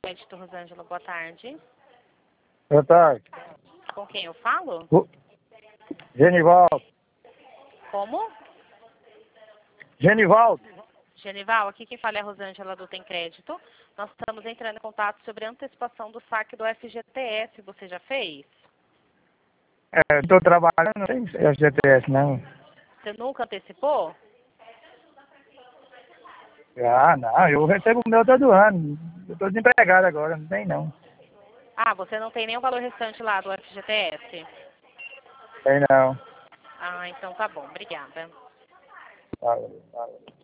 Crédito Rosângela, boa tarde. Boa tarde. Com quem eu falo? Genivaldo. Como? Genivaldo. Genival, aqui quem fala é a Rosângela do Tem Crédito. Nós estamos entrando em contato sobre a antecipação do saque do FGTS. Você já fez? Estou trabalhando, não tem FGTS não. Você nunca antecipou? Ah, não, eu recebo o meu todo ano. Eu estou desempregado agora, não tem não. Ah, você não tem nenhum valor restante lá do FGTS? Tem não. Ah, então tá bom. Obrigada. Valeu, valeu.